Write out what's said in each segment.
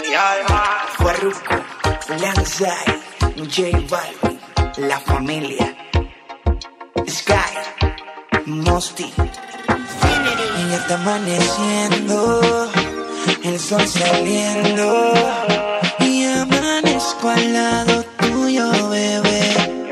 Farruko, Lanzai, J Balvin, La Familia, Sky, Mosty. Y ya está amaneciendo, el sol saliendo, y amanezco al lado tuyo, bebé.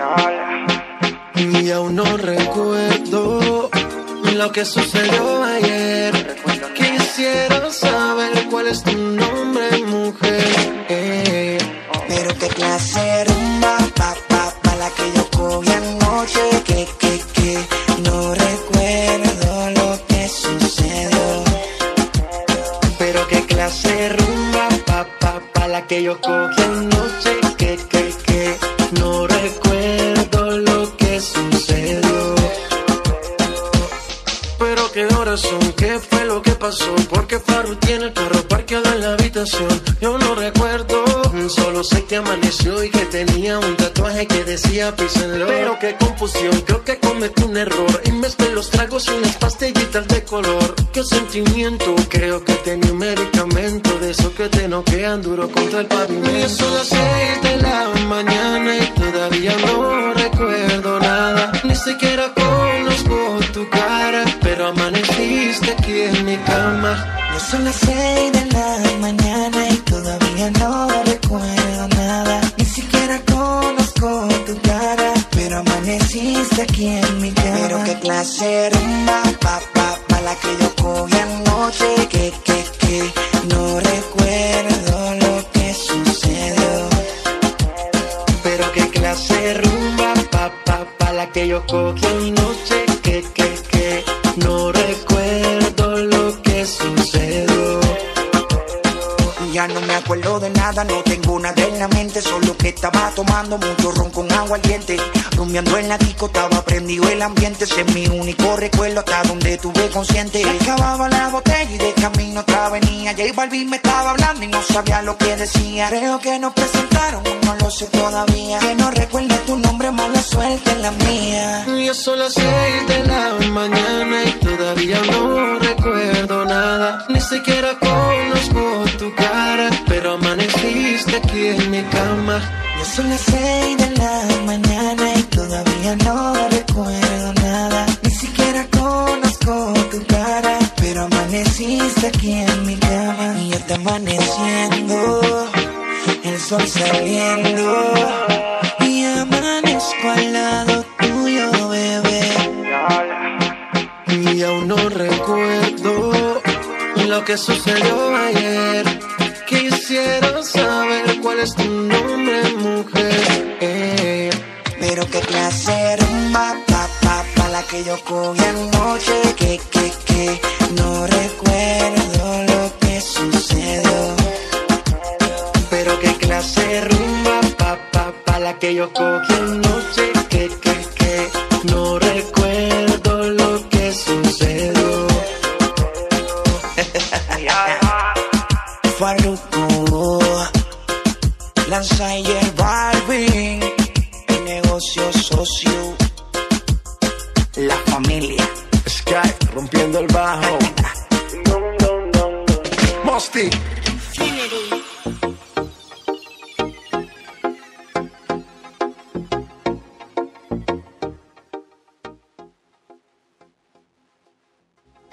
Y aún no recuerdo lo que sucedió ayer. Quisiera saber cuál es tu nombre, mujer. Pero qué clase de rumba, la que yo cogí anoche, que no recuerdo lo que sucedió. Pero qué clase de rumba, la que yo cogí anoche, que no recuerdo lo que sucedió. Pero qué horas son, qué fue lo que pasó, porque Farru tiene el carro parqueado en la habitación. Yo no recuerdo, solo sé que amaneció y que tenía un tatuaje que decía Peace and Love. Pero qué confusión, creo que cometí un error y mezclé los tragos y unas pastillitas de color. Qué sentimiento, creo que tenía un medicamento de esos que te noquean duro contra el pavimento. Y son las 6 de la mañana y todavía no recuerdo nada. Ni siquiera conozco tu cara, pero amaneciste aquí en mi cama. Ya son las 6 de la mañana y todavía no recuerdo nada. Ni siquiera conozco tu cara, pero amaneciste aquí en mi cama. Pero qué clase de rumba, la que yo cogí anoche, que no recuerdo lo que sucedió. Pero qué clase de rumba, la que yo cogí anoche, que no recuerdo lo que sucedió. Ya no me acuerdo de nada, no tengo nada en la mente, solo que estaba tomando mucho ron con agua al diente. Rumiando en la disco, estaba prendido el ambiente, ese es mi único recuerdo hasta donde estuve consciente. Acababa la botella y de camino otra venía, J Balvin me estaba hablando y no sabía lo que decía. Creo que nos presentaron, no lo sé todavía, que no recuerde tu nombre, mala suerte en la mía. Ya son las 6 de la mañana y todavía no recuerdo nada. Ni siquiera conozco tu cara, pero amaneciste aquí en mi cama. Ya son las 6 de la mañana y todavía no recuerdo nada. Ni siquiera conozco tu cara, pero amaneciste aquí en mi cama. Y ya está amaneciendo, el sol saliendo, y amanezco al lado tuyo, bebé. Y aún no recuerdo lo que sucedió ayer. Quisiera saber cuál es tu nombre, mujer. Pero qué clase de rumba, la que yo cogí anoche, que no recuerdo lo que sucedió. Pero qué clase de rumba, la que yo cogí anoche, que no recuerdo lo que sucedió. Farruko, Lanzai, J Balvin, el negocio socio, La Familia, Sky rompiendo el bajo. Mosty. Trinity.